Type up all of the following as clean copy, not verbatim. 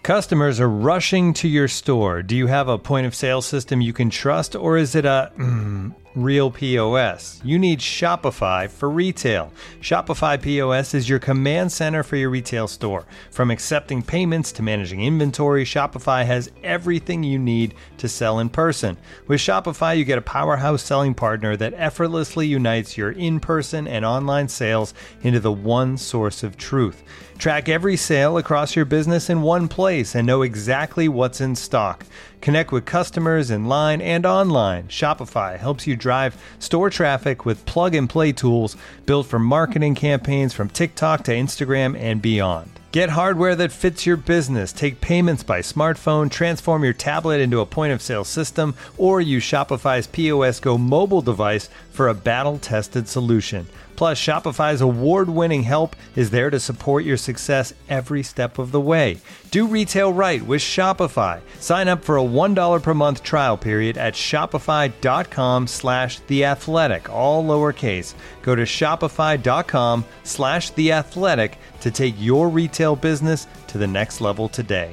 Customers are rushing to your store. Do you have a point of sale system you can trust, or is it a real POS? You need Shopify for retail. Shopify POS is your command center for your retail store. From accepting payments to managing inventory, Shopify has everything you need to sell in person. With Shopify, you get a powerhouse selling partner that effortlessly unites your in-person and online sales into the one source of truth. Track every sale across your business in one place and know exactly what's in stock. Connect with customers in line and online. Shopify helps you drive store traffic with plug-and-play tools built for marketing campaigns from TikTok to Instagram and beyond. Get hardware that fits your business. Take payments by smartphone, transform your tablet into a point-of-sale system, or use Shopify's POS Go mobile device for a battle-tested solution. Plus, Shopify's award-winning help is there to support your success every step of the way. Do retail right with Shopify. Sign up for a $1 per month trial period at shopify.com/theathletic, all lowercase. Go to shopify.com/theathletic to take your retail business to the next level today.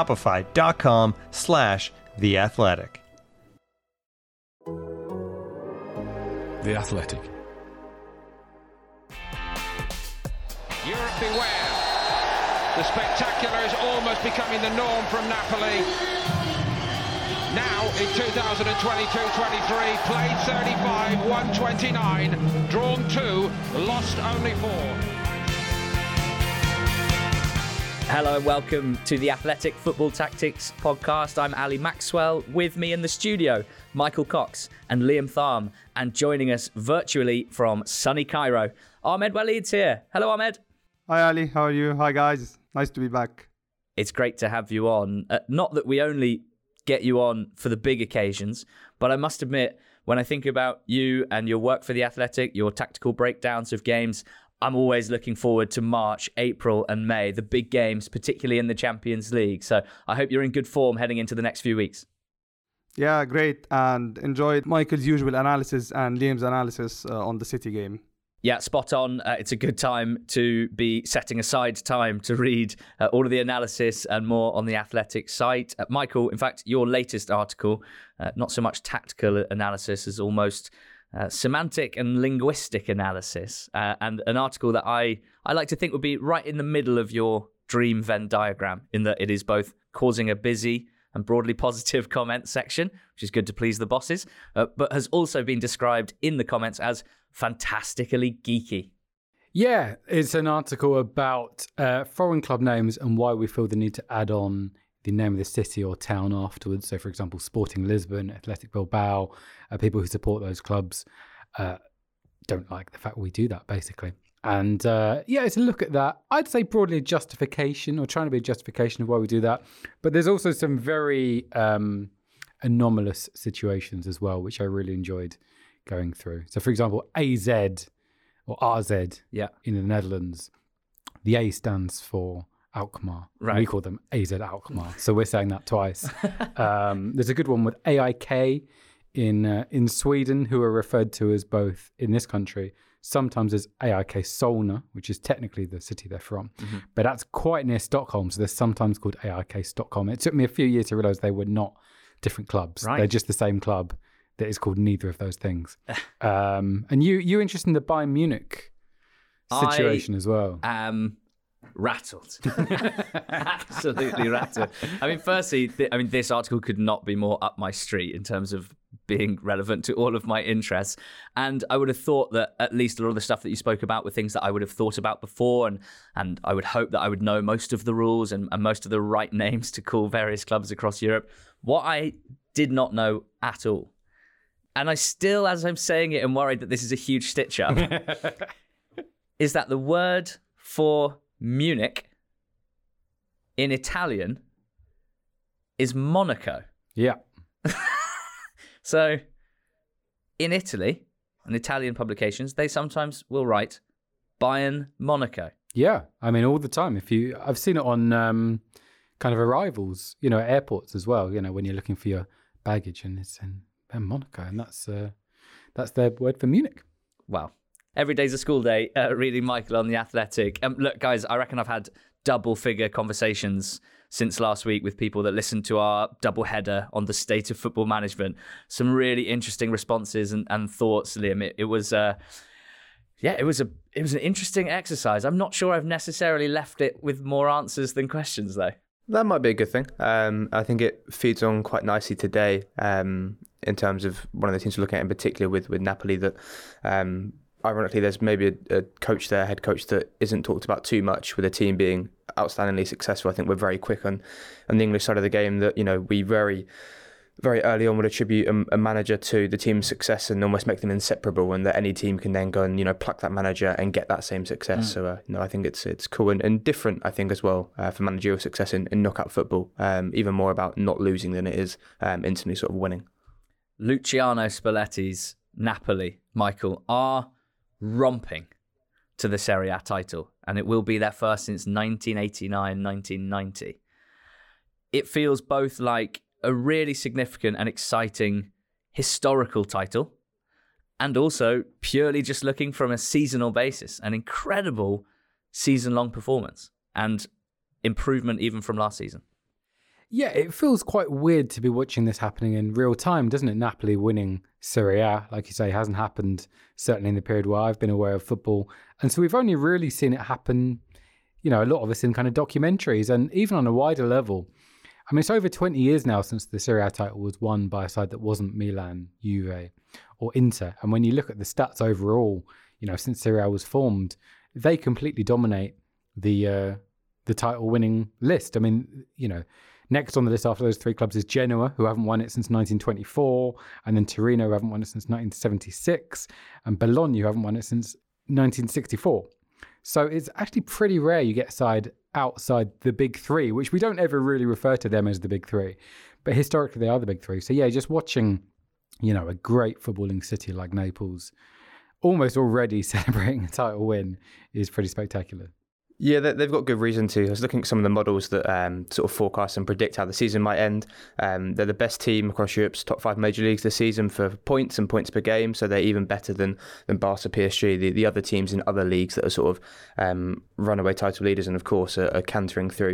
Shopify.com/theathletic. The Athletic. Europe beware. The spectacular is almost becoming the norm from Napoli. Now in 2022-23, played 35, won 29, drawn 2, lost only 4. Hello and welcome to the Athletic Football Tactics podcast. I'm Ali Maxwell. With me in the studio, Michael Cox and Liam Tharm. And joining us virtually from sunny Cairo, Ahmed Waleed's here. Hello, Ahmed. Hi, Ali. How are you? Hi, guys. Nice to be back. It's great to have you on. Not that we only get you on for the big occasions, but I must admit, when I think about you and your work for The Athletic, your tactical breakdowns of games, I'm always looking forward to March, April and May, the big games, particularly in the Champions League. So I hope you're in good form heading into the next few weeks. Yeah, great. And enjoyed Michael's usual analysis and Liam's analysis on the City game. Yeah, spot on. It's a good time to be setting aside time to read all of the analysis and more on the Athletic site. Michael, in fact, your latest article, not so much tactical analysis as almost semantic and linguistic analysis, and an article that I like to think would be right in the middle of your dream Venn diagram, in that it is both causing a busy and broadly positive comment section, which is good to please the bosses, but has also been described in the comments as fantastically geeky. Yeah, it's an article about foreign club names and why we feel the need to add on the name of the city or town afterwards. So, for example, Sporting Lisbon, Athletic Bilbao, people who support those clubs don't like the fact we do that, basically. And it's a look at that. I'd say broadly a justification, or trying to be a justification of why we do that. But there's also some very anomalous situations as well, which I really enjoyed going through. So, for example, AZ or RZ in the Netherlands, the A stands for Alkmaar. Right. We call them AZ Alkmaar. So we're saying that twice. There's a good one with AIK in Sweden, who are referred to as both in this country, sometimes as AIK Solna, which is technically the city they're from. Mm-hmm. But that's quite near Stockholm, so they're sometimes called AIK Stockholm. It took me a few years to realise they were not different clubs. Right. They're just the same club that is called neither of those things. And you interested in the Bayern Munich situation as well? Rattled. Absolutely rattled. I mean, firstly, this article could not be more up my street in terms of being relevant to all of my interests. And I would have thought that at least a lot of the stuff that you spoke about were things that I would have thought about before. And I would hope that I would know most of the rules and most of the right names to call various clubs across Europe. What I did not know at all, and I still, as I'm saying it, am worried that this is a huge stitch up, is that the word for Munich in Italian is Monaco. Yeah. So in Italy, in Italian publications, they sometimes will write Bayern Monaco. Yeah, I mean, all the time. I've seen it on kind of arrivals, at airports as well. When you're looking for your baggage, and it's in Monaco, and that's their word for Munich. Wow. Every day's a school day, reading Michael on The Athletic. Look, guys, I reckon I've had double-figure conversations since last week with people that listened to our double header on the state of football management. Some really interesting responses and thoughts, Liam. It was it was an interesting exercise. I'm not sure I've necessarily left it with more answers than questions, though. That might be a good thing. I think it feeds on quite nicely today in terms of one of the teams we're looking at in particular with Napoli, that ironically there's maybe a coach there, head coach, that isn't talked about too much, with a team being outstandingly successful. I think we're very quick on the English side of the game that, we very early on would attribute a manager to the team's success and almost make them inseparable, and that any team can then go and pluck that manager and get that same success. So I think it's cool and different, I think, as well, for managerial success in knockout football. Even more about not losing than it is instantly sort of winning. Luciano Spalletti's Napoli, Michael, are romping to the Serie A title, and it will be their first since 1989-1990. It feels both like a really significant and exciting historical title, and also purely just looking from a seasonal basis, an incredible season-long performance and improvement even from last season. Yeah, it feels quite weird to be watching this happening in real time, doesn't it? Napoli winning Serie A, like you say, hasn't happened certainly in the period where I've been aware of football. And so we've only really seen it happen, a lot of us in kind of documentaries, and even on a wider level. I mean, it's over 20 years now since the Serie A title was won by a side that wasn't Milan, Juve or Inter. And when you look at the stats overall, since Serie A was formed, they completely dominate the title winning list. I mean, next on the list after those three clubs is Genoa, who haven't won it since 1924, and then Torino, who haven't won it since 1976, and Bologna, who haven't won it since 1964. So it's actually pretty rare you get a side outside the big three, which we don't ever really refer to them as the big three, but historically they are the big three. So yeah, just watching, a great footballing city like Naples almost already celebrating a title win is pretty spectacular. Yeah, they've got good reason to. I was looking at some of the models that sort of forecast and predict how the season might end. They're the best team across Europe's top 5 major leagues this season for points and points per game, so they're even better than Barca, PSG, the other teams in other leagues that are sort of runaway title leaders, and of course are cantering through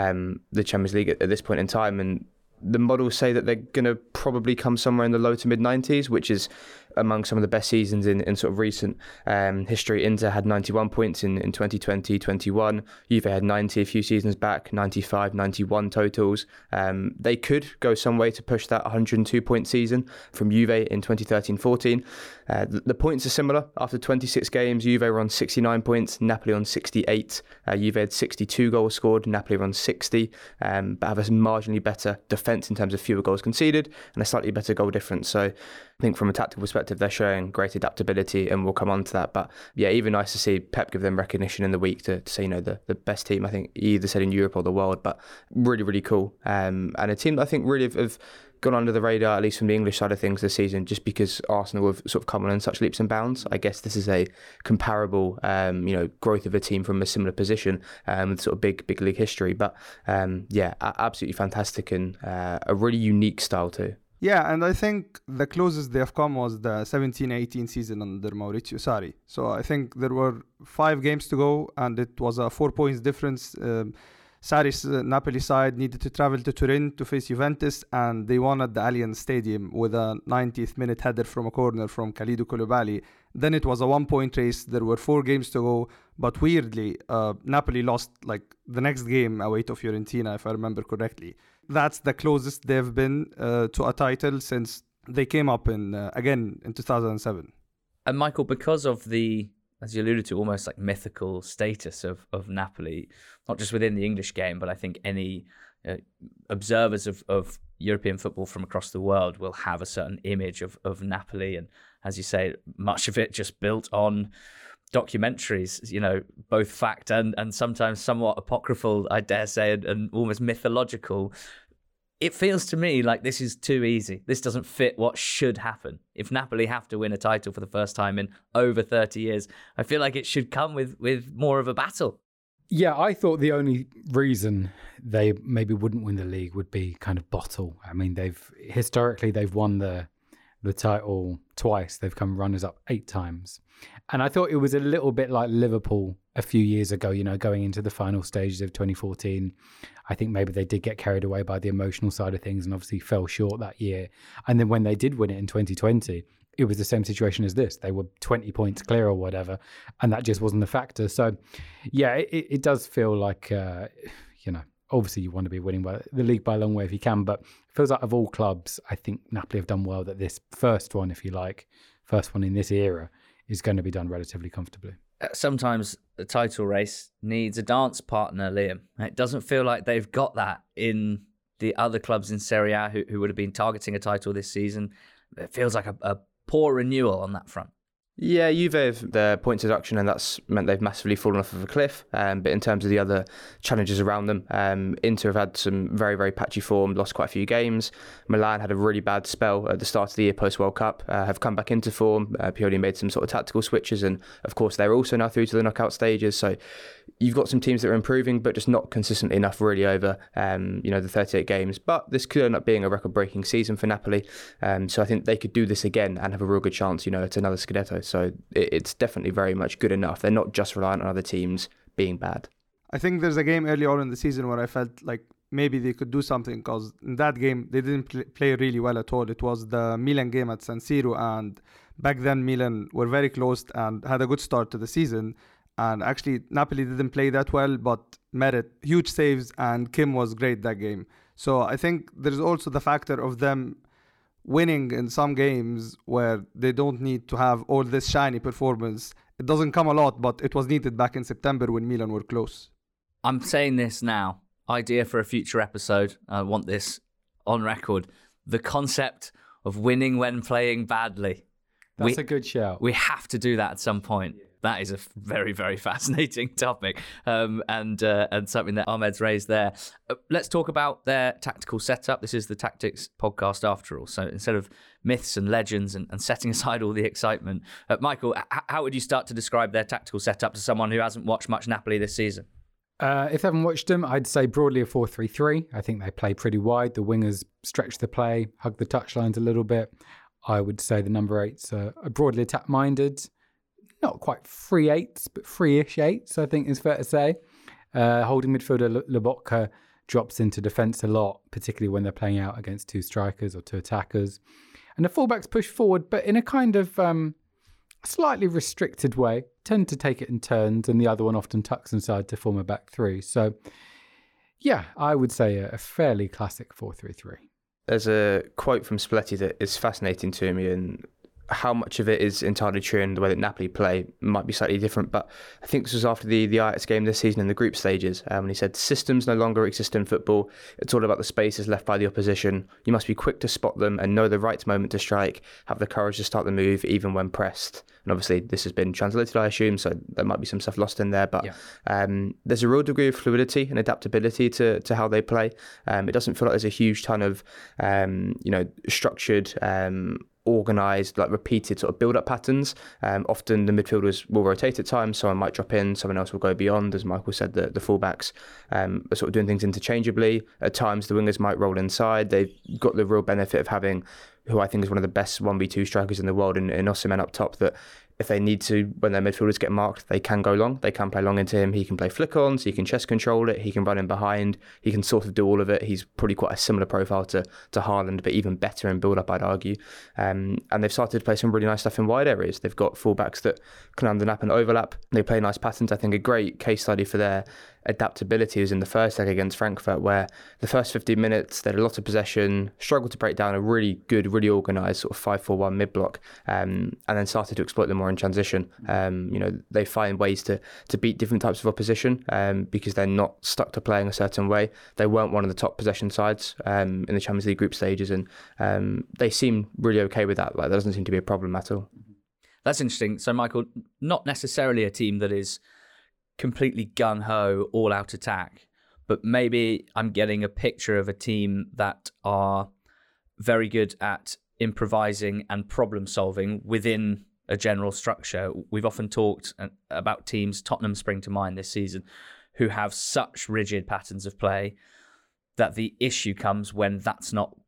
the Champions League at this point in time. And the models say that they're going to probably come somewhere in the low to mid 90s, which is among some of the best seasons in sort of recent history. Inter had 91 points in 2020-21. Juve had 90 a few seasons back, 95, 91 totals. They could go some way to push that 102-point season from Juve in 2013-14. The points are similar. After 26 games, Juve were on 69 points, Napoli on 68. Juve had 62 goals scored, Napoli were on 60, but have a marginally better defence in terms of fewer goals conceded and a slightly better goal difference. So I think from a tactical perspective, they're showing great adaptability, and we'll come on to that. But yeah, even nice to see Pep give them recognition in the week to say, the best team, I think he either said in Europe or the world, but really, really cool. And a team that I think really have gone under the radar, at least from the English side of things this season, just because Arsenal have sort of come on in such leaps and bounds. I guess this is a comparable, growth of a team from a similar position with sort of big league history. But absolutely fantastic and a really unique style too. Yeah, and I think the closest they have come was the 17-18 season under Maurizio Sarri. So I think there were 5 games to go, and it was a 4 points difference. Sarri's Napoli side needed to travel to Turin to face Juventus, and they won at the Allianz Stadium with a 90th minute header from a corner from Kalidou Koulibaly. Then it was a 1-point race. There were 4 games to go, but weirdly, Napoli lost the next game away to Fiorentina, if I remember correctly. That's the closest they've been to a title since they came up in 2007. And Michael, because of the, as you alluded to, almost like mythical status of Napoli, not just within the English game, but I think any observers of European football from across the world will have a certain image of Napoli. And as you say, much of it just built on documentaries, both fact and sometimes somewhat apocryphal, I dare say, and almost mythological. It feels to me like this is too easy. This doesn't fit what should happen. If Napoli have to win a title for the first time in over 30 years, I feel like it should come with more of a battle. Yeah, I thought the only reason they maybe wouldn't win the league would be kind of bottle. I mean, they've won the title twice. They've come runners up 8 times. And I thought it was a little bit like Liverpool a few years ago, going into the final stages of 2014. I think maybe they did get carried away by the emotional side of things and obviously fell short that year. And then when they did win it in 2020, it was the same situation as this. They were 20 points clear or whatever, and that just wasn't a factor. So, yeah, it does feel like, obviously you want to be winning the league by a long way if you can, but it feels like of all clubs, I think Napoli have done well that this first one, if you like, first one in this era, is going to be done relatively comfortably. Sometimes the title race needs a dance partner, Liam. It doesn't feel like they've got that in the other clubs in Serie A who would have been targeting a title this season. It feels like a poor renewal on that front. Yeah, Juve have their points deduction, and that's meant they've massively fallen off of a cliff. But in terms of the other challenges around them, Inter have had some very, very patchy form, lost quite a few games. Milan had a really bad spell at the start of the year post-World Cup, have come back into form. Pioli made some sort of tactical switches, and of course they're also now through to the knockout stages. So you've got some teams that are improving, but just not consistently enough really over the 38 games. But this could end up being a record-breaking season for Napoli. So I think they could do this again and have a real good chance, at another Scudetto. So it's definitely very much good enough. They're not just reliant on other teams being bad. I think there's a game early on in the season where I felt like maybe they could do something, because in that game they didn't play really well at all. It was the Milan game at San Siro, and back then Milan were very close and had a good start to the season. And actually Napoli didn't play that well, but Meret, huge saves, and Kim was great that game. So I think there's also the factor of them winning in some games where they don't need to have all this shiny performance. It doesn't come a lot, but it was needed back in September when Milan were close. I'm saying this now. Idea for a future episode. I want this on record. The concept of winning when playing badly. That's a good shout. We have to do that at some point. That is a very, very fascinating topic, and something that Ahmed's raised there. Let's talk about their tactical setup. This is the Tactics podcast after all. So instead of myths and legends and setting aside all the excitement, Michael, how would you start to describe their tactical setup to someone who hasn't watched much Napoli this season? If they haven't watched them, I'd say broadly a 4-3-3. I think they play pretty wide. The wingers stretch the play, hug the touchlines a little bit. I would say the number 8s are broadly attack-minded. Not quite 3/8s, but 3-ish 8s, I think is fair to say. Holding midfielder Lobotka drops into defence a lot, particularly when they're playing out against two strikers or two attackers. And the fullbacks push forward, but in a kind of slightly restricted way, tend to take it in turns, and the other one often tucks inside to form a back three. So, yeah, I would say a fairly classic 4-3-3. There's a quote from Spalletti that is fascinating to me, and how much of it is entirely true and the way that Napoli play might be slightly different, but I think this was after the Ajax game this season in the group stages, when he said systems no longer exist in football. It's all about the spaces left by the opposition. You must be quick to spot them and know the right moment to strike, have the courage to start the move even when pressed. And obviously this has been translated, I assume, so there might be some stuff lost in there, but there's a real degree of fluidity and adaptability to how they play. It doesn't feel like there's a huge ton of structured, organised, like repeated sort of build-up patterns. Often the midfielders will rotate at times. Someone might drop in, someone else will go beyond. As Michael said, the fullbacks are sort of doing things interchangeably. At times the wingers might roll inside. They've got the real benefit of having who I think is one of the best 1v2 strikers in the world in Osimhen up top, that if they need to, when their midfielders get marked, they can go long. They can play long into him. He can play flick-ons. He can chest control it. He can run in behind. He can sort of do all of it. He's probably quite a similar profile to Haaland, but even better in build-up, I'd argue. And they've started to play some really nice stuff in wide areas. They've got fullbacks that can underlap and overlap. They play nice patterns. I think a great case study for their adaptability was in the first leg against Frankfurt, where the first 15 minutes they had a lot of possession, struggled to break down a really good, really organised sort of 5-4-1 mid-block, and then started to exploit them more in transition. They find ways to beat different types of opposition because they're not stuck to playing a certain way. They weren't one of the top possession sides in the Champions League group stages, and they seem really okay with that. Like, there doesn't seem to be a problem at all. That's interesting. So, Michael, not necessarily a team that is completely gung-ho, all-out attack, but maybe I'm getting a picture of a team that are very good at improvising and problem-solving within a general structure. We've often talked about teams, Tottenham spring to mind this season, who have such rigid patterns of play that the issue comes when that's not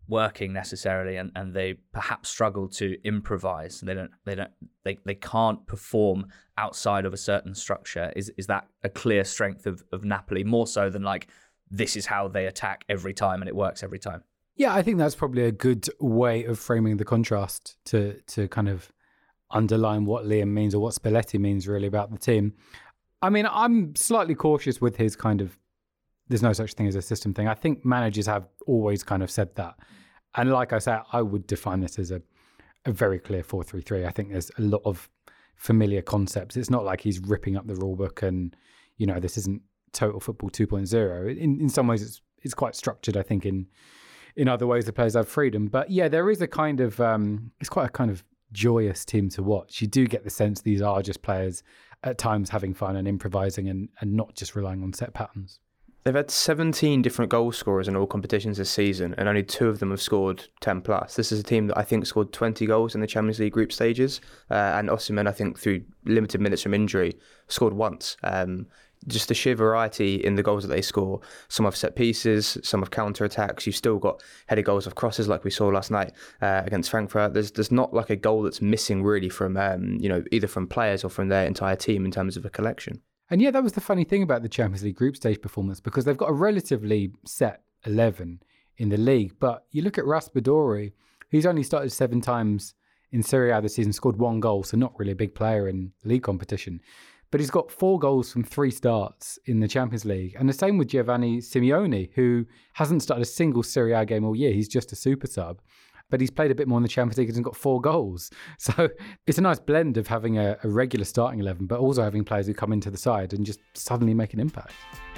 working necessarily, and they perhaps struggle to improvise. They can't perform outside of a certain structure. Is that a clear strength of Napoli, more so than like this is how they attack every time and it works every time? Yeah, I think that's probably a good way of framing the contrast to kind of underline what Liam means, or what Spalletti means really about the team. I mean, I'm slightly cautious with his kind of, there's no such thing as a system thing. I think managers have always kind of said that. And like I said, I would define this as a very clear 4-3-3. I think there's a lot of familiar concepts. It's not like he's ripping up the rule book and, you know, this isn't total football 2.0. In some ways, it's quite structured, I think, in other ways the players have freedom. But yeah, there is a kind of, it's quite a kind of joyous team to watch. You do get the sense these are just players at times having fun and improvising and not just relying on set patterns. They've had 17 different goal scorers in all competitions this season, and only 2 of them have scored 10 plus. This is a team that I think scored 20 goals in the Champions League group stages, and Osimhen, I think, through limited minutes from injury, scored once. Just the sheer variety in the goals that they score. Some of set pieces, some of counter-attacks. You've still got headed goals of crosses like we saw last night against Frankfurt. There's not like a goal that's missing really from either from players or from their entire team in terms of a collection. And yeah, that was the funny thing about the Champions League group stage performance, because they've got a relatively set 11 in the league. But you look at Raspadori, he's only started 7 times in Serie A this season, scored 1 goal, so not really a big player in league competition. But he's got 4 goals from 3 starts in the Champions League. And the same with Giovanni Simeone, who hasn't started a single Serie A game all year. He's just a super sub. But he's played a bit more in the Champions League and got 4 goals. So it's a nice blend of having a regular starting 11, but also having players who come into the side and just suddenly make an impact.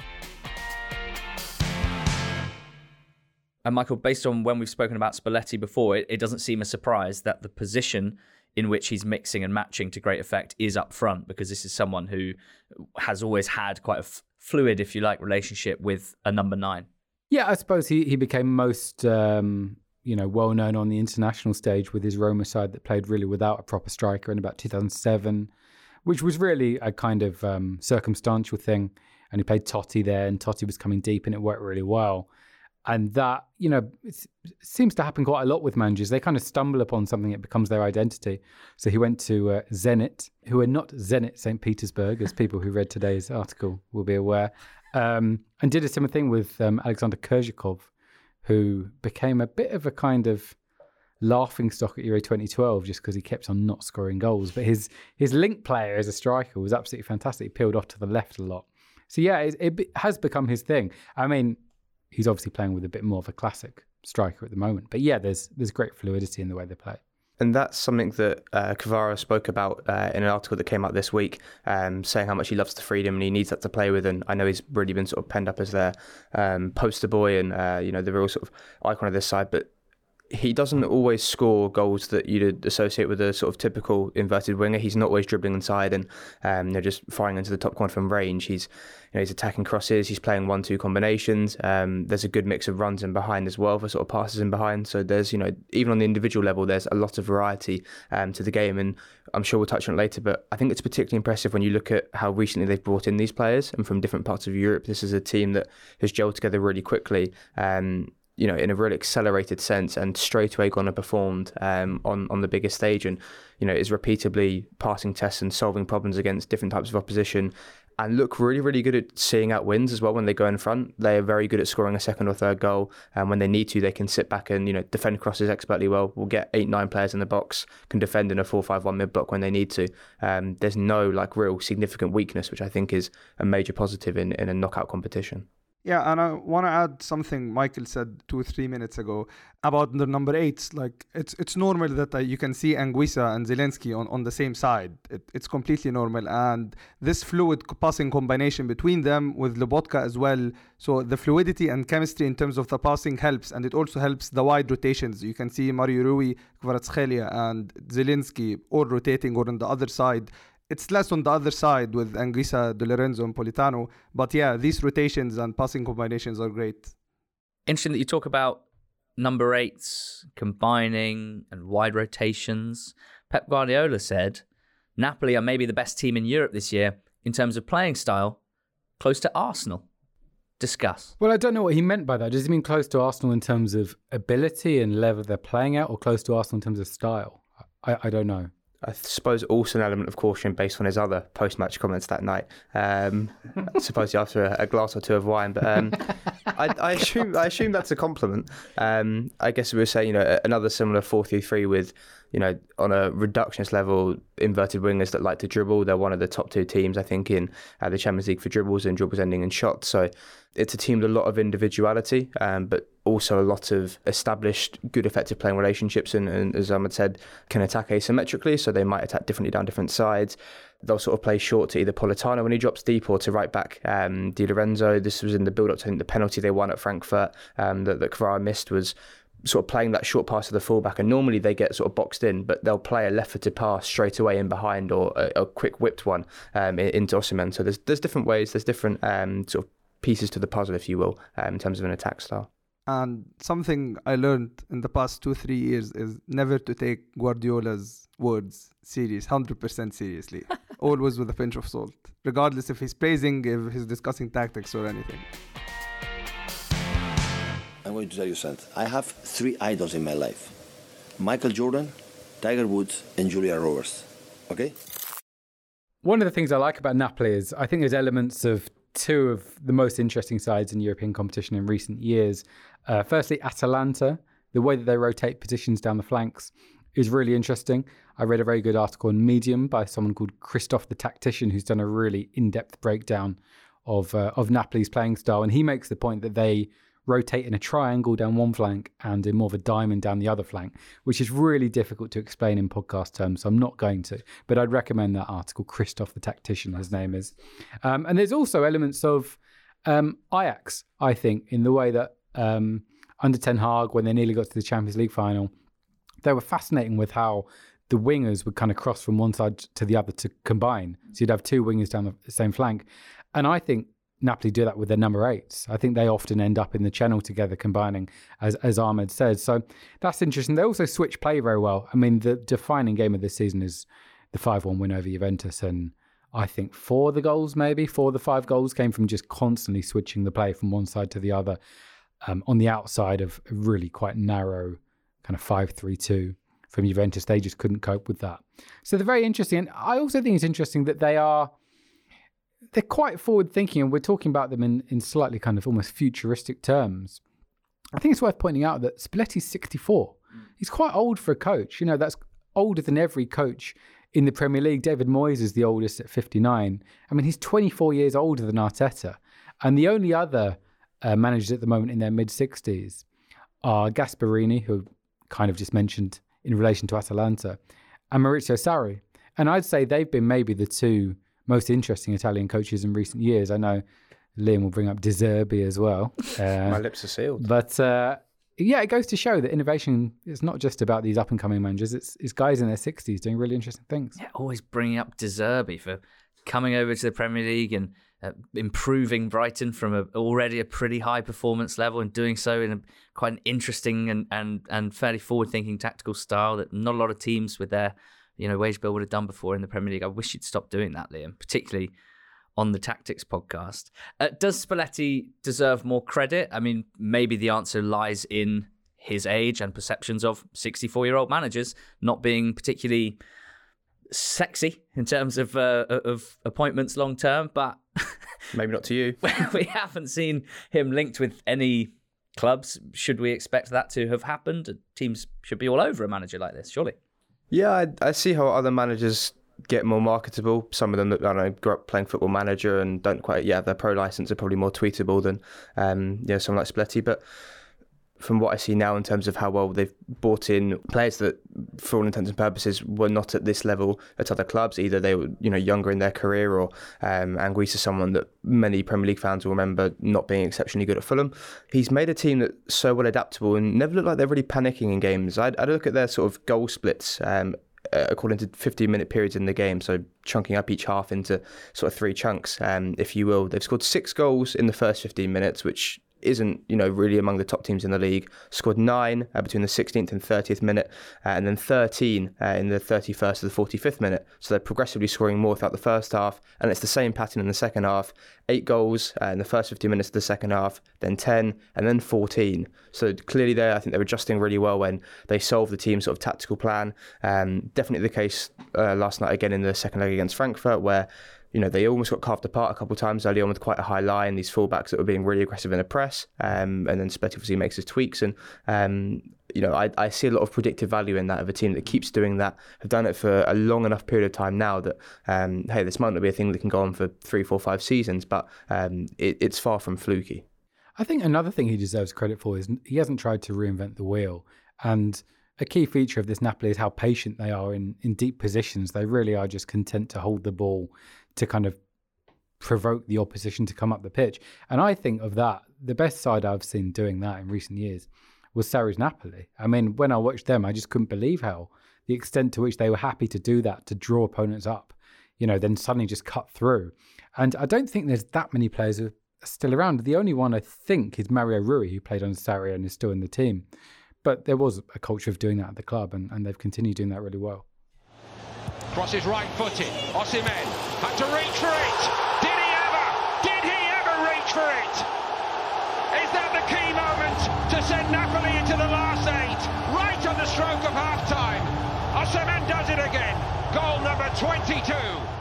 And Michael, based on when we've spoken about Spalletti before, it doesn't seem a surprise that the position in which he's mixing and matching to great effect is up front, because this is someone who has always had quite a fluid, if you like, relationship with a number 9. Yeah, I suppose he became most well known on the international stage with his Roma side that played really without a proper striker in about 2007, which was really a kind of circumstantial thing. And he played Totti there, and Totti was coming deep, and it worked really well. And that, it seems to happen quite a lot with managers. They kind of stumble upon something, it becomes their identity. So he went to Zenit, who are not Zenit St. Petersburg, as people who read today's article will be aware, and did a similar thing with Alexander Kerzhikov, who became a bit of a kind of laughing stock at Euro 2012 just because he kept on not scoring goals. But his link player as a striker was absolutely fantastic. He peeled off to the left a lot. So yeah, it has become his thing. I mean, he's obviously playing with a bit more of a classic striker at the moment. But yeah, there's great fluidity in the way they play. And that's something that Kvara spoke about in an article that came out this week, saying how much he loves the freedom and he needs that to play with. And I know he's really been sort of penned up as their poster boy and, the real sort of icon of this side. But he doesn't always score goals that you'd associate with a sort of typical inverted winger. He's not always dribbling inside and just firing into the top corner from range. He's attacking crosses. He's playing 1-2 combinations. There's a good mix of runs in behind as well for sort of passes in behind. So there's even on the individual level, there's a lot of variety to the game. And I'm sure we'll touch on it later, but I think it's particularly impressive when you look at how recently they've brought in these players and from different parts of Europe. This is a team that has gelled together really quickly. In a really accelerated sense, and straight away gone and performed on the biggest stage, and is repeatedly passing tests and solving problems against different types of opposition, and look really, really good at seeing out wins as well when they go in front. They are very good at scoring a second or third goal, and when they need to, they can sit back and defend crosses expertly well. We'll get 8-9 players in the box, can defend in a 4-5-1 mid block when they need to. There's no real significant weakness, which I think is a major positive in a knockout competition. Yeah, and I want to add something Michael said 2 or 3 minutes ago about the number 8s. It's normal that you can see Anguissa and Zelensky on the same side. It's completely normal. And this fluid passing combination between them with Lobotka as well. So the fluidity and chemistry in terms of the passing helps. And it also helps the wide rotations. You can see Mario Rui, Kvaratskhelia and Zelensky all rotating or on the other side. It's less on the other side with Anguissa, De Lorenzo and Politano. But yeah, these rotations and passing combinations are great. Interesting that you talk about number 8s combining and wide rotations. Pep Guardiola said Napoli are maybe the best team in Europe this year in terms of playing style, close to Arsenal. Discuss. Well, I don't know what he meant by that. Does he mean close to Arsenal in terms of ability and level they're playing at, or close to Arsenal in terms of style? I don't know. I suppose also an element of caution based on his other post-match comments that night. Supposedly after a glass or two of wine, but I assume that's a compliment. I guess we were saying, another similar 4-3-3 with, on a reductionist level, inverted wingers that like to dribble. They're one of the top 2 teams, I think, in the Champions League for dribbles and dribbles ending in shots. So it's a team with a lot of individuality, but also a lot of established, good, effective playing relationships. And as Ahmed said, can attack asymmetrically. So they might attack differently down different sides. They'll sort of play short to either Politano when he drops deep or to right back Di Lorenzo. This was in the build-up to the penalty they won at Frankfurt that Kvara missed, was sort of playing that short pass to the fullback, and normally they get sort of boxed in, but they'll play a left-footed pass straight away in behind, or a quick whipped one into Osimhen. So there's different ways, there's different sort of pieces to the puzzle, if you will, in terms of an attack style. And something I learned in the past 2-3 years is never to take Guardiola's words 100% seriously. Always with a pinch of salt, regardless if he's praising, if he's discussing tactics or anything. I'm going to tell you something. I have 3 idols in my life: Michael Jordan, Tiger Woods, and Julia Roberts. Okay? One of the things I like about Napoli is I think there's elements of 2 of the most interesting sides in European competition in recent years. Firstly, Atalanta. The way that they rotate positions down the flanks is really interesting. I read a very good article on Medium by someone called Christoph the Tactician, who's done a really in-depth breakdown of Napoli's playing style. And he makes the point that they rotate in a triangle down one flank and in more of a diamond down the other flank, which is really difficult to explain in podcast terms, so I'm not going to. But I'd recommend that article, Christoph the Tactician, his name is. And there's also elements of Ajax, I think, in the way that under Ten Hag, when they nearly got to the Champions League final, they were fascinating with how the wingers would kind of cross from one side to the other to combine. So you'd have 2 wingers down the same flank. And I think Napoli do that with their number 8s. I think they often end up in the channel together combining, as Ahmed said. So that's interesting. They also switch play very well. I mean, the defining game of this season is the 5-1 win over Juventus. And I think 4 of the goals, maybe 4 of the 5 goals, came from just constantly switching the play from one side to the other on the outside of a really quite narrow kind of 5-3-2 from Juventus. They just couldn't cope with that. So they're very interesting. And I also think it's interesting that they're quite forward-thinking, and we're talking about them in slightly kind of almost futuristic terms. I think it's worth pointing out that Spalletti's 64. He's quite old for a coach. That's older than every coach in the Premier League. David Moyes is the oldest at 59. I mean, he's 24 years older than Arteta. And the only other managers at the moment in their mid-60s are Gasperini, who kind of just mentioned in relation to Atalanta, and Maurizio Sarri. And I'd say they've been maybe the 2 most interesting Italian coaches in recent years. I know Liam will bring up De Zerbi as well. My lips are sealed. But it goes to show that innovation is not just about these up-and-coming managers. It's guys in their 60s doing really interesting things. Yeah, always bringing up De Zerbi for coming over to the Premier League and improving Brighton from already a pretty high performance level, and doing so in quite an interesting and fairly forward-thinking tactical style that not a lot of teams with their wage bill would have done before in the Premier League. I wish you'd stop doing that, Liam, particularly on the Tactics podcast. Does Spalletti deserve more credit? I mean, maybe the answer lies in his age and perceptions of 64-year-old managers not being particularly sexy in terms of appointments long term, but maybe not to you. We haven't seen him linked with any clubs. Should we expect that to have happened? Teams should be all over a manager like this, surely. Yeah, I see how other managers get more marketable. Some of them that, I don't know, grew up playing Football Manager and don't quite have their pro license, are probably more tweetable than someone like Spalletti. But from what I see now in terms of how well they've brought in players that, for all intents and purposes, were not at this level at other clubs. Either they were younger in their career, or Anguissa is someone that many Premier League fans will remember not being exceptionally good at Fulham. He's made a team that's so well adaptable and never looked like they're really panicking in games. I'd look at their sort of goal splits according to 15-minute periods in the game, so chunking up each half into sort of 3 chunks, if you will. They've scored 6 goals in the first 15 minutes, which isn't, really among the top teams in the league. Scored 9 between the 16th and 30th minute, and then 13 in the 31st to the 45th minute. So they're progressively scoring more throughout the first half, and it's the same pattern in the second half. 8 goals in the first 50 minutes of the second half, then 10, and then 14. So clearly I think they're adjusting really well when they solve the team's sort of tactical plan. Definitely the case last night again in the second leg against Frankfurt, where they almost got carved apart a couple of times early on with quite a high line, these fullbacks that were being really aggressive in the press, and then Spetty obviously makes his tweaks, and I see a lot of predictive value in that of a team that keeps doing that, have done it for a long enough period of time now that, hey, this might not be a thing that can go on for 3, 4, 5 seasons, but it's far from fluky. I think another thing he deserves credit for is he hasn't tried to reinvent the wheel, and a key feature of this Napoli is how patient they are in deep positions. They really are just content to hold the ball to kind of provoke the opposition to come up the pitch. And I think of that, the best side I've seen doing that in recent years was Sarri's Napoli. I mean, when I watched them, I just couldn't believe how the extent to which they were happy to do that, to draw opponents up, then suddenly just cut through. And I don't think there's that many players who are still around. The only one I think is Mario Rui, who played under Sarri and is still in the team. But there was a culture of doing that at the club, and they've continued doing that really well. Crosses right-footed. Osimhen had to reach for it. Did he ever reach for it? Is that the key moment to send Napoli into the last 8, right on the stroke of half-time? Osimhen does it again. Goal number 22.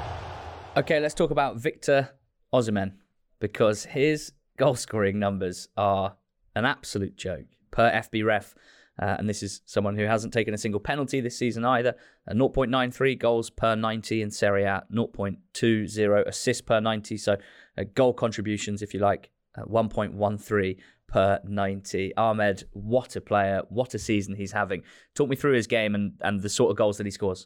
Okay, let's talk about Victor Osimhen, because his goal-scoring numbers are an absolute joke per FBref. And this is someone who hasn't taken a single penalty this season either. 0.93 goals per 90 in Serie A, 0.20 assists per 90. So goal contributions, if you like, 1.13 per 90. Ahmed, what a player, what a season he's having. Talk me through his game and the sort of goals that he scores.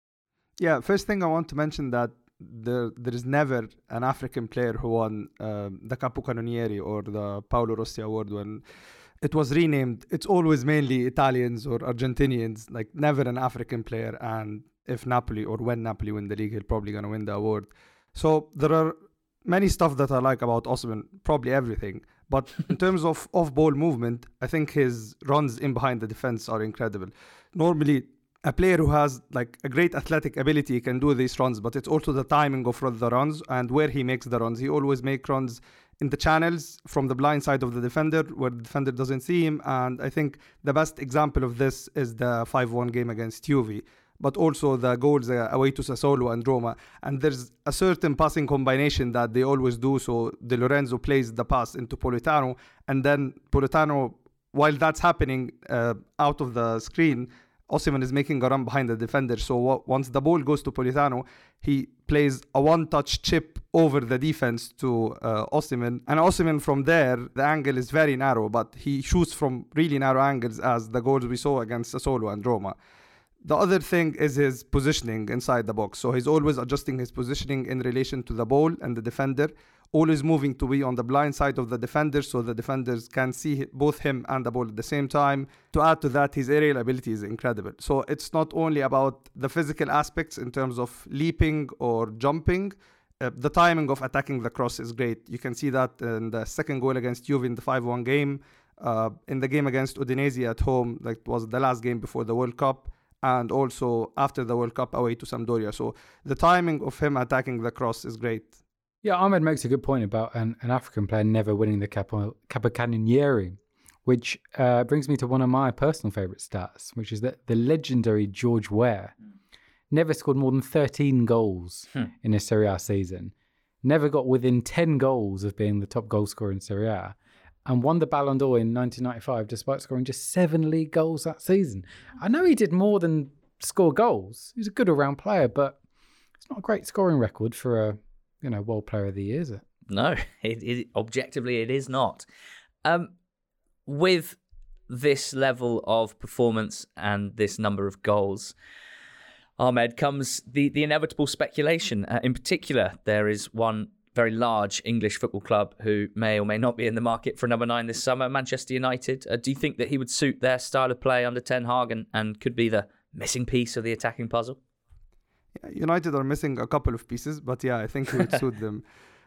Yeah, first thing I want to mention that there is never an African player who won the Capocannonieri or the Paolo Rossi Award when it was renamed. It's always mainly Italians or Argentinians, like never an African player. And if Napoli or when Napoli win the league, he's probably going to win the award. So there are many stuff that I like about Osimhen, probably everything. But in terms of off-ball movement, I think his runs in behind the defense are incredible. Normally, a player who has like a great athletic ability can do these runs, but it's also the timing of the runs and where he makes the runs. He always makes runs in the channels from the blind side of the defender where the defender doesn't see him. And I think the best example of this is the 5-1 game against Juve, but also the goals away to Sassuolo and Roma. And there's a certain passing combination that they always do. So De Lorenzo plays the pass into Politano, and then Politano, while that's happening out of the screen, Osimhen is making a run behind the defender. So once the ball goes to Politano, he plays a one-touch chip over the defense to Osimhen. And Osimhen from there, the angle is very narrow, but he shoots from really narrow angles as the goals we saw against Sassuolo and Roma. The other thing is his positioning inside the box. So he's always adjusting his positioning in relation to the ball and the defender, always moving to be on the blind side of the defender so the defenders can see both him and the ball at the same time. To add to that, his aerial ability is incredible. So it's not only about the physical aspects in terms of leaping or jumping. The timing of attacking the cross is great. You can see that in the second goal against Juve in the 5-1 game, in the game against Udinese at home, like it was the last game before the World Cup, and also after the World Cup away to Sampdoria. So the timing of him attacking the cross is great. Yeah, Ahmed makes a good point about an African player never winning the Capocannonieri, which brings me to one of my personal favourite stats, which is that the legendary George Weah never scored more than 13 goals in a Serie A season, never got within 10 goals of being the top goal scorer in Serie A, and won the Ballon d'Or in 1995 despite scoring just 7 league goals that season. I know he did more than score goals. He's a good all-round player, but it's not a great scoring record for a World Player of the Year, is it? No, objectively it is not. With this level of performance and this number of goals, Ahmed, comes the inevitable speculation. In particular, there is one very large English football club who may or may not be in the market for number 9 this summer, Manchester United. Do you think that he would suit their style of play under Ten Hag and could be the missing piece of the attacking puzzle? United are missing a couple of pieces, but yeah, I think he would suit them.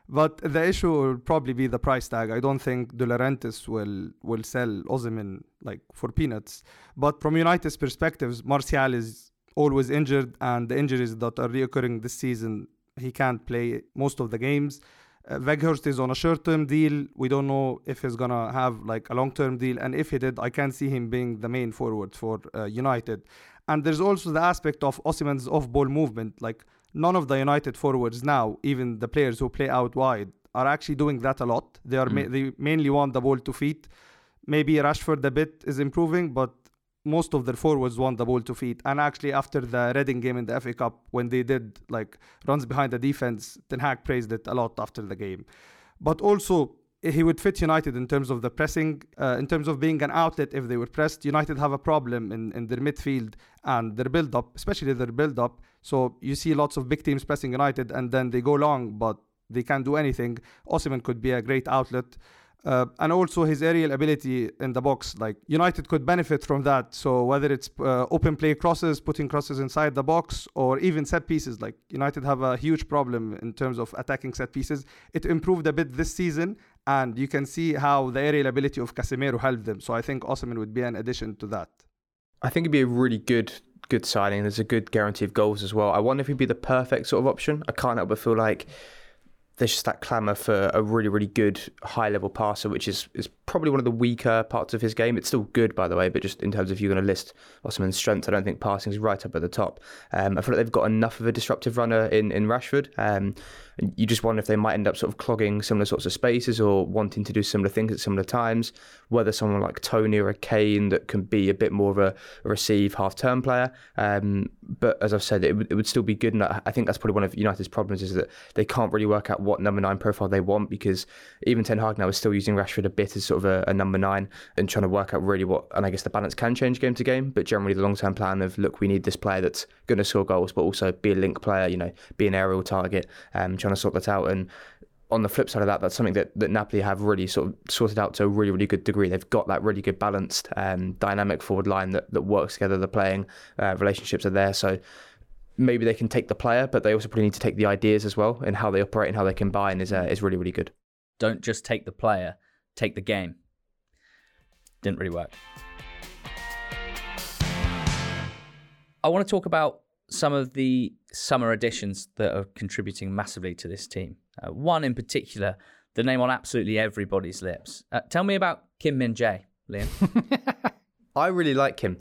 But the issue will probably be the price tag. I don't think De Laurentiis will sell Osimhen like for peanuts. But from United's perspectives, Martial is always injured, and the injuries that are reoccurring this season, he can't play most of the games. Weghorst is on a short-term deal. We don't know if he's gonna have like a long-term deal, and if he did, I can't see him being the main forward for United. And there's also the aspect of Osimhen's off-ball movement. Like, none of the United forwards now, even the players who play out wide, are actually doing that a lot. They mainly want the ball to feet. Maybe Rashford a bit is improving, but most of their forwards want the ball to feet. And actually, after the Reading game in the FA Cup, when they did like runs behind the defense, Ten Hag praised it a lot after the game. But also, he would fit United in terms of the pressing, in terms of being an outlet if they were pressed. United have a problem in their midfield and their build-up, especially their build-up. So you see lots of big teams pressing United, and then they go long, but they can't do anything. Osimhen could be a great outlet. And also his aerial ability in the box, like United could benefit from that. So whether it's open play crosses, putting crosses inside the box, or even set pieces, like United have a huge problem in terms of attacking set pieces. It improved a bit this season, and you can see how the aerial ability of Casemiro helped them. So I think Osimhen would be an addition to that. I think it'd be a really good signing. There's a good guarantee of goals as well. I wonder if he'd be the perfect sort of option. I can't help but feel like there's just that clamour for a really, really good high-level passer, which is probably one of the weaker parts of his game. It's still good, by the way, but just in terms of if you're going to list Osimhen's strengths, I don't think passing is right up at the top. I feel like they've got enough of a disruptive runner in Rashford. You just wonder if they might end up sort of clogging similar sorts of spaces or wanting to do similar things at similar times, whether someone like Tony or a Kane that can be a bit more of a receive half-turn player. But as I've said, it would still be good. And I think that's probably one of United's problems, is that they can't really work out what number 9 profile they want, because even Ten Hag now is still using Rashford a bit as sort of a number 9 and trying to work out really what, and I guess the balance can change game to game, but generally the long-term plan of, look, we need this player that's going to score goals, but also be a link player, be an aerial target, trying to sort that out. And on the flip side of that, that's something that Napoli have really sort of sorted out to a really, really good degree. They've got that really good balanced, dynamic forward line that works together. The playing relationships are there. So maybe they can take the player, but they also probably need to take the ideas as well, and how they operate and how they combine is really, really good. Don't just take the player, take the game. Didn't really work. I want to talk about some of the summer additions that are contributing massively to this team. One in particular, the name on absolutely everybody's lips. Tell me about Kim Min-jae, Liam. I really like him.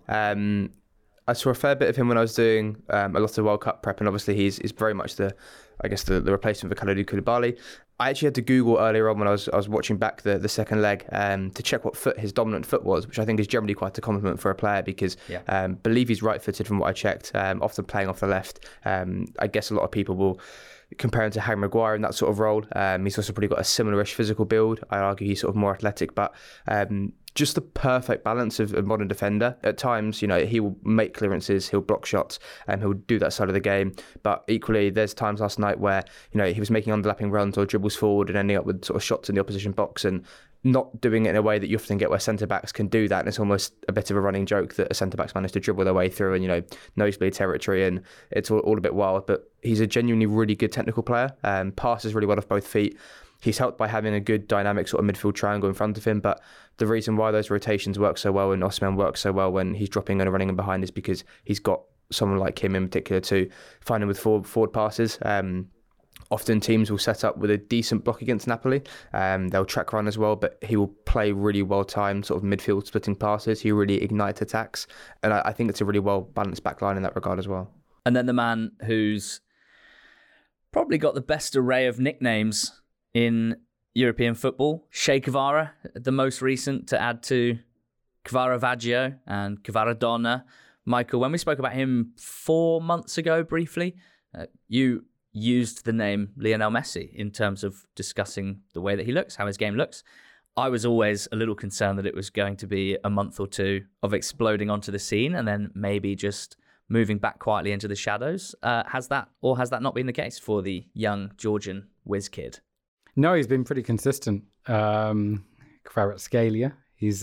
I saw a fair bit of him when I was doing a lot of World Cup prep, and obviously he's very much the replacement for Kalidou Koulibaly. I actually had to Google earlier on when I was watching back the second leg to check what foot his dominant foot was, which I think is generally quite a compliment for a player, because believe he's right-footed from what I checked, often playing off the left. I guess a lot of people will compare him to Harry Maguire in that sort of role. He's also probably got a similar-ish physical build. I'd argue he's sort of more athletic, but just the perfect balance of a modern defender. At times, he will make clearances, he'll block shots, and he'll do that side of the game. But equally, there's times last night where, he was making underlapping runs or dribbles forward and ending up with sort of shots in the opposition box, and not doing it in a way that you often get where centre-backs can do that. And it's almost a bit of a running joke that a centre-back's managed to dribble their way through and, nosebleed territory, and it's all a bit wild. But he's a genuinely really good technical player, passes really well off both feet. He's helped by having a good dynamic sort of midfield triangle in front of him, but the reason why those rotations work so well and Osimhen works so well when he's dropping and running in behind is because he's got someone like him in particular to find him with forward passes. Often teams will set up with a decent block against Napoli. They'll track run as well, but he will play really well-timed sort of midfield splitting passes. He really ignites attacks, and I think it's a really well-balanced back line in that regard as well. And then the man who's probably got the best array of nicknames in European football, Che Guevara, the most recent to add to Cavaravaggio and Kvaradonna. Michael, when we spoke about him 4 months ago briefly, you used the name Lionel Messi in terms of discussing the way that he looks, how his game looks. I was always a little concerned that it was going to be a month or two of exploding onto the scene and then maybe just moving back quietly into the shadows. Has that not been the case for the young Georgian whiz kid? No, he's been pretty consistent. Kvaratskhelia, He's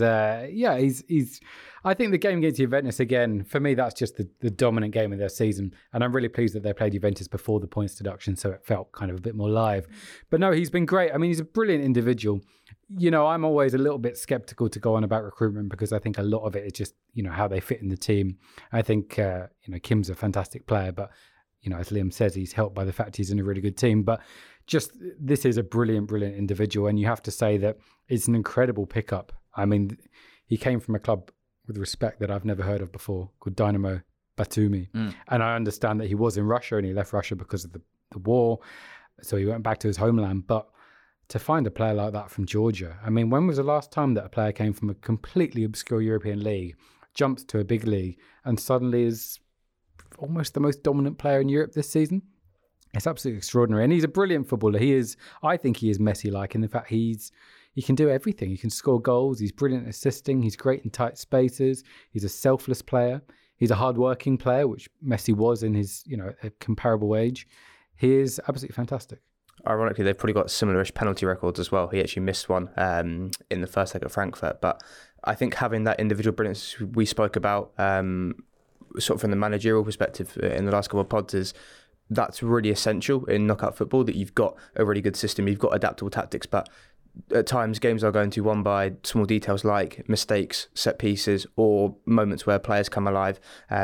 I think the game against Juventus, again, for me, that's just the dominant game of their season. And I'm really pleased that they played Juventus before the points deduction, so it felt kind of a bit more live. But no, he's been great. I mean, he's a brilliant individual. You know, I'm always a little bit skeptical to go on about recruitment because I think a lot of it is just, you know, how they fit in the team. I think, Kim's a fantastic player, but, you know, as Liam says, he's helped by the fact he's in a really good team. But just, this is a brilliant, brilliant individual. And you have to say that it's an incredible pickup. I mean, he came from a club with respect that I've never heard of before, called Dynamo Batumi. And I understand that he was in Russia and he left Russia because of the war. So he went back to his homeland. But to find a player like that from Georgia, I mean, when was the last time that a player came from a completely obscure European league, jumps to a big league, and suddenly is almost the most dominant player in Europe this season? It's absolutely extraordinary. And he's a brilliant footballer. I think he is Messi-like in the fact he can do everything. He can score goals. He's brilliant at assisting. He's great in tight spaces. He's a selfless player. He's a hard-working player, which Messi was in his, a comparable age. He is absolutely fantastic. Ironically, they've probably got similar-ish penalty records as well. He actually missed one in the first leg at Frankfurt. But I think having that individual brilliance we spoke about, sort of from the managerial perspective in the last couple of pods, that's really essential in knockout football, that you've got a really good system, you've got adaptable tactics, but at times games are going to won by small details like mistakes, set pieces, or moments where players come alive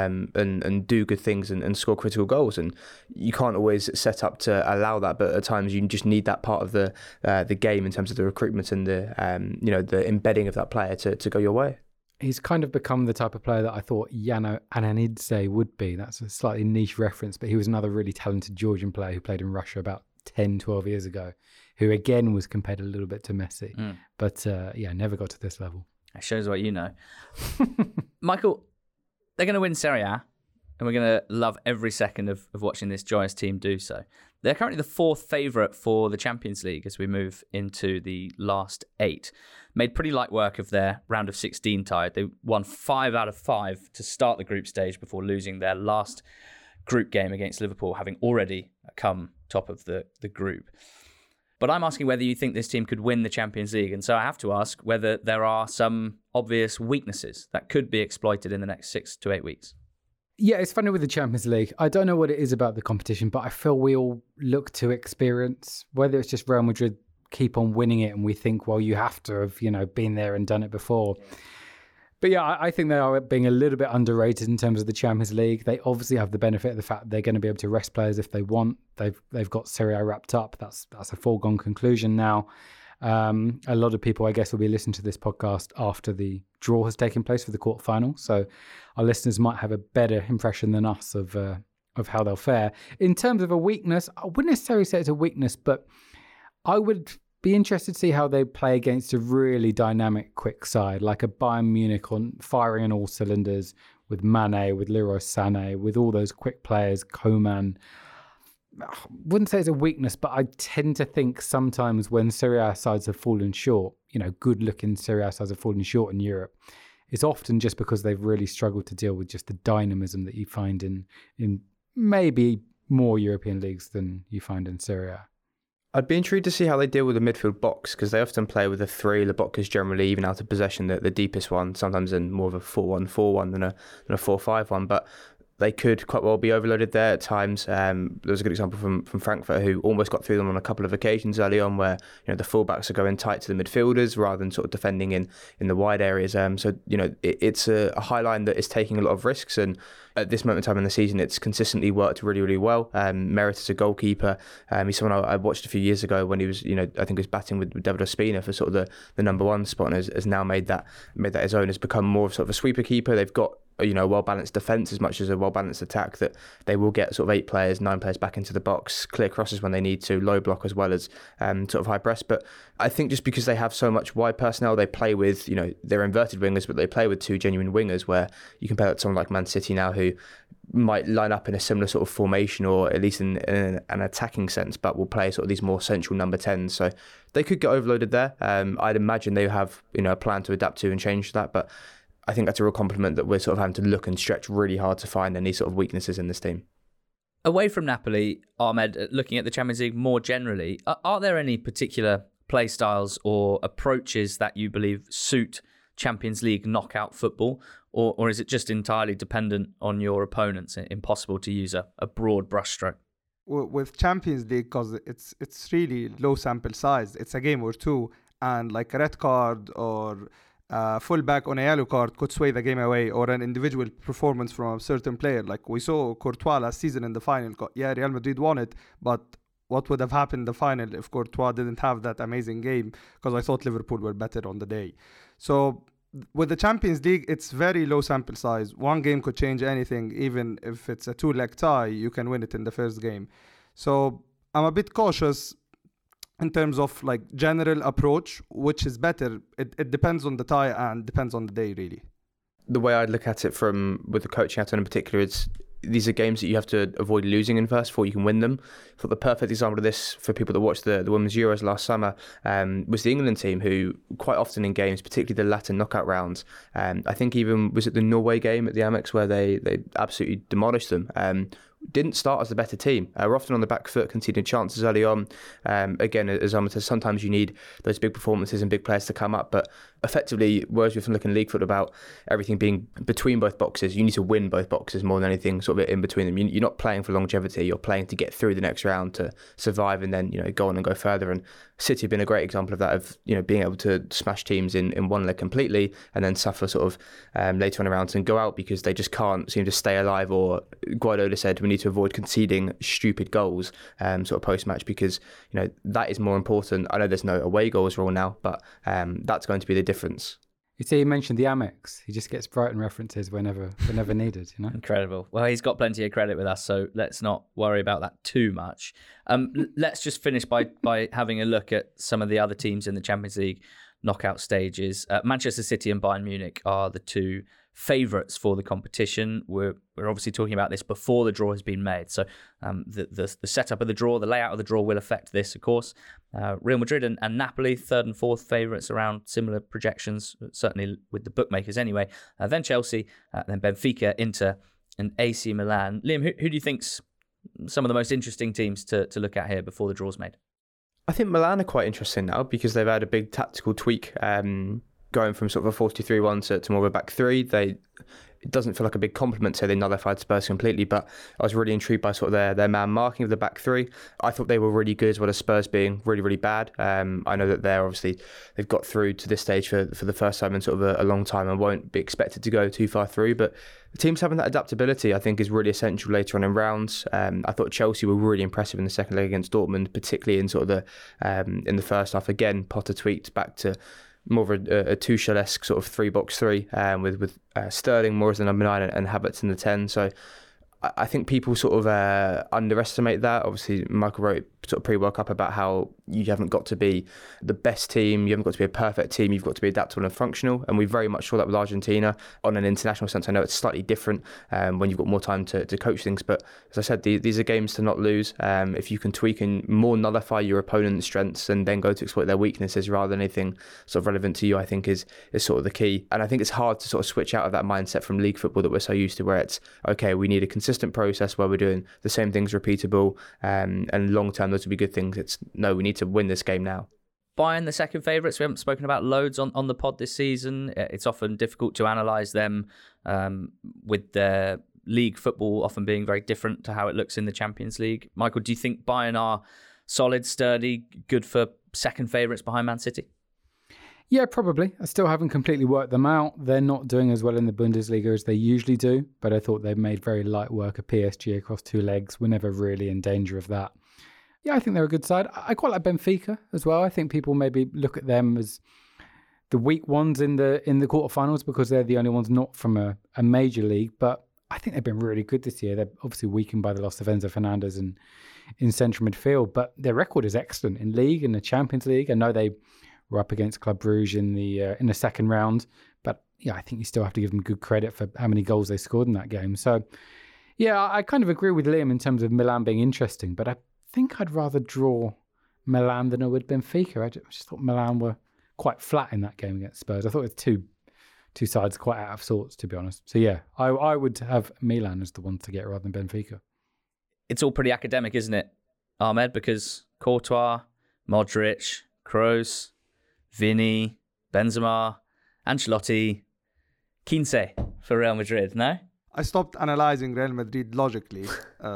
and do good things and score critical goals. And you can't always set up to allow that, but at times you just need that part of the game in terms of the recruitment and the embedding of that player to go your way. He's kind of become the type of player that I thought Yano Ananidze would be. That's a slightly niche reference, but he was another really talented Georgian player who played in Russia about 10, 12 years ago, who again was compared a little bit to Messi. But never got to this level. That shows what you know. Michael, they're going to win Serie A, and we're going to love every second of watching this joyous team do so. They're currently the fourth favourite for the Champions League as we move into the last 8. Made pretty light work of their round of 16 tie. They won 5 out of 5 to start the group stage before losing their last group game against Liverpool, having already come top of the group. But I'm asking whether you think this team could win the Champions League. And so I have to ask whether there are some obvious weaknesses that could be exploited in the next 6 to 8 weeks. Yeah, it's funny with the Champions League. I don't know what it is about the competition, but I feel we all look to experience, whether it's just Real Madrid keep on winning it and we think, well, you have to have, been there and done it before. But yeah, I think they are being a little bit underrated in terms of the Champions League. They obviously have the benefit of the fact they're going to be able to rest players if they want. They've got Serie A wrapped up. That's a foregone conclusion now. A lot of people, I guess, will be listening to this podcast after the draw has taken place for the quarterfinal. So our listeners might have a better impression than us of how they'll fare. In terms of a weakness, I wouldn't necessarily say it's a weakness, but I would be interested to see how they play against a really dynamic, quick side, like a Bayern Munich on firing on all cylinders with Mane, with Leroy Sané, with all those quick players, Coman. I wouldn't say it's a weakness, but I tend to think sometimes when Serie A sides have fallen short, good-looking Serie A sides have fallen short in Europe, it's often just because they've really struggled to deal with just the dynamism that you find in maybe more European leagues than you find in Serie A. I'd be intrigued to see how they deal with the midfield box, because they often play with a 3. Lobotka generally even out of possession, the deepest one, sometimes in more of a 4-1-4-1 than a 4-5-1. But they could quite well be overloaded there at times. There was a good example from Frankfurt, who almost got through them on a couple of occasions early on, where the fullbacks are going tight to the midfielders rather than sort of defending in the wide areas. It's a high line that is taking a lot of risks, and at this moment in time in the season, it's consistently worked really, really well. Meret as a goalkeeper. He's someone I watched a few years ago when he was, I think he was batting with David Ospina for sort of the number 1 spot, and has now made that his own. Has become more of sort of a sweeper keeper. They've got a well-balanced defence as much as a well-balanced attack, that they will get sort of 8 players, 9 players back into the box, clear crosses when they need to, low block as well as sort of high press. But I think just because they have so much wide personnel, they play with, they're inverted wingers, but they play with 2 genuine wingers, where you compare that to someone like Man City now, who might line up in a similar sort of formation, or at least in an attacking sense, but will play sort of these more central number 10s. So they could get overloaded there. I'd imagine they have, a plan to adapt to and change that, but I think that's a real compliment that we're sort of having to look and stretch really hard to find any sort of weaknesses in this team. Away from Napoli, Ahmed, looking at the Champions League more generally, are there any particular play styles or approaches that you believe suit Champions League knockout football, or is it just entirely dependent on your opponents? Impossible to use a broad brushstroke. With Champions League, because it's really low sample size. It's a game or two, and like a red card or fullback on a yellow card could sway the game away, or an individual performance from a certain player. Like we saw Courtois last season in the final. Yeah, Real Madrid won it, but what would have happened in the final if Courtois didn't have that amazing game? Because I thought Liverpool were better on the day. So with the Champions League, it's very low sample size. One game could change anything. Even if it's a 2-leg tie, you can win it in the first game. So I'm a bit cautious in terms of like general approach, which is better. It depends on the tie and depends on the day, really. The way I'd look at it with the coaching hat on in particular, is these are games that you have to avoid losing in first before you can win them. I thought the perfect example of this for people that watched the Women's Euros last summer was the England team, who quite often in games, particularly the Latin knockout rounds, I think even was it the Norway game at the Amex where they absolutely demolished them, didn't start as the better team. We're often on the back foot, conceding chances early on. Again, as Ahmed says, sometimes you need those big performances and big players to come up, but effectively, whereas we've been looking league foot about everything being between both boxes, you need to win both boxes more than anything sort of in between them. You're not playing for longevity, you're playing to get through the next round, to survive and then go on and go further. And City have been a great example of that, of being able to smash teams in one leg completely and then suffer sort of later on in rounds and go out because they just can't seem to stay alive. Or Guardiola said we need to avoid conceding stupid goals sort of post-match, because that is more important. I know there's no away goals rule now, but that's going to be the difference. You see, he mentioned the Amex. He just gets Brighton references whenever needed. Incredible. Well, he's got plenty of credit with us, so let's not worry about that too much. Let's just finish by having a look at some of the other teams in the Champions League knockout stages. Manchester City and Bayern Munich are the two favourites for the competition. We're obviously talking about this before the draw has been made. So the setup of the draw, the layout of the draw will affect this, of course. Real Madrid and Napoli, third and fourth favourites, around similar projections, certainly with the bookmakers anyway. Then Chelsea, then Benfica, Inter and AC Milan. Liam, who do you think's some of the most interesting teams to look at here before the draw's made? I think Milan are quite interesting now because they've had a big tactical tweak, going from sort of a 4-2-3-1 to more of a back three. It doesn't feel like a big compliment to say they nullified Spurs completely, but I was really intrigued by sort of their man marking of the back three. I thought they were really good, as well as Spurs being really, really bad. I know that they've got through to this stage for the first time in sort of a long time and won't be expected to go too far through, but the teams having that adaptability, I think, is really essential later on in rounds. I thought Chelsea were really impressive in the second leg against Dortmund, particularly in sort of in the first half. Again, Potter tweaked back to more of a Tuchel-esque sort of 3-box-3 with Sterling more as the number 9 and Havertz in the 10. So I think people sort of underestimate that. Obviously, Michael wrote sort of pre-World Cup about how you haven't got to be the best team, you haven't got to be a perfect team, you've got to be adaptable and functional. And we very much saw that with Argentina. On an international sense, I know it's slightly different when you've got more time to coach things. But as I said, these are games to not lose. If you can tweak and more nullify your opponent's strengths and then go to exploit their weaknesses rather than anything sort of relevant to you, I think is sort of the key. And I think it's hard to sort of switch out of that mindset from league football that we're so used to, where it's, okay, we need a consistent process where we're doing the same things repeatable, and long term those would be good things. It's no, we need to win this game now. Bayern, the second favourites, we haven't spoken about loads on the pod this season. It's often difficult to analyse them with their league football often being very different to how it looks in the Champions League. Michael, do you think Bayern are solid, sturdy, good for second favourites behind Man City? Yeah, probably. I still haven't completely worked them out. They're not doing as well in the Bundesliga as they usually do, but I thought they made very light work of PSG across two legs. We're never really in danger of that. Yeah, I think they're a good side. I quite like Benfica as well. I think people maybe look at them as the weak ones in the quarterfinals because they're the only ones not from a major league, but I think they've been really good this year. They're obviously weakened by the loss of Enzo Fernandez in central midfield, but their record is excellent in league and the Champions League. I know they were up against Club Brugge in the second round, but yeah, I think you still have to give them good credit for how many goals they scored in that game. So yeah, I kind of agree with Liam in terms of Milan being interesting, but I think I'd rather draw Milan than I would Benfica. I just thought Milan were quite flat in that game against Spurs. I thought it was two sides quite out of sorts, to be honest. So yeah, I would have Milan as the one to get rather than Benfica. It's all pretty academic, isn't it, Ahmed? Because Courtois, Modric, Kroos, Vini, Benzema, Ancelotti, 15 for Real Madrid, no? I stopped analyzing Real Madrid logically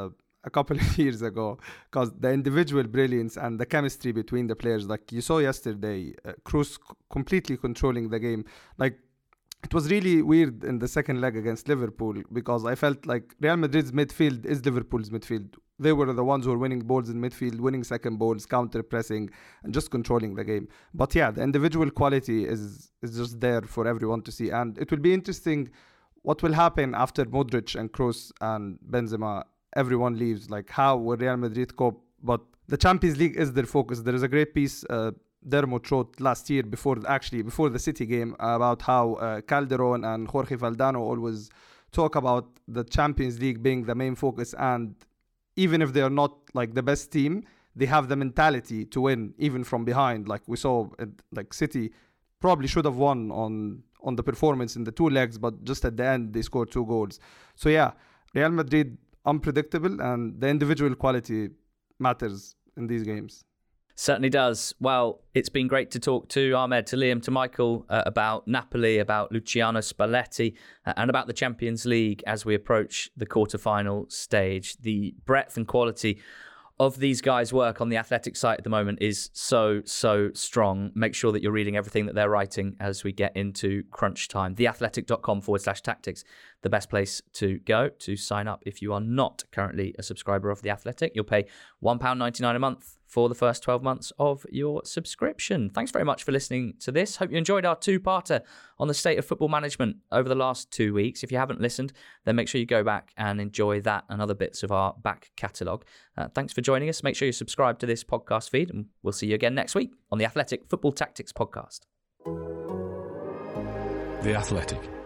a couple of years ago because the individual brilliance and the chemistry between the players, like you saw yesterday, Kroos completely controlling the game. Like, it was really weird in the second leg against Liverpool because I felt like Real Madrid's midfield is Liverpool's midfield. They were the ones who were winning balls in midfield, winning second balls, counter-pressing, and just controlling the game. But yeah, the individual quality is just there for everyone to see. And it will be interesting what will happen after Modric and Kroos and Benzema, everyone leaves. Like, how will Real Madrid cope? But the Champions League is their focus. There is a great piece Dermot wrote last year before the City game about how Calderon and Jorge Valdano always talk about the Champions League being the main focus, and even if they are not like the best team, they have the mentality to win even from behind. Like we saw, like City probably should have won on the performance in the 2 legs, but just at the end they scored 2 goals. So yeah, Real Madrid unpredictable, and the individual quality matters in these games. Certainly does. Well, it's been great to talk to Ahmed, to Liam, to Michael about Napoli, about Luciano Spalletti, and about the Champions League as we approach the quarterfinal stage. The breadth and quality of these guys' work on the Athletic site at the moment is so strong. Make sure that you're reading everything that they're writing as we get into crunch time. theathletic.com/tactics, the best place to go to sign up if you are not currently a subscriber of The Athletic. You'll pay £1.99 a month for the first 12 months of your subscription. Thanks very much for listening to this. Hope you enjoyed our 2-parter on the state of football management over the last 2 weeks. If you haven't listened, then make sure you go back and enjoy that and other bits of our back catalogue. Thanks for joining us. Make sure you subscribe to this podcast feed, and we'll see you again next week on the Athletic Football Tactics podcast. The Athletic.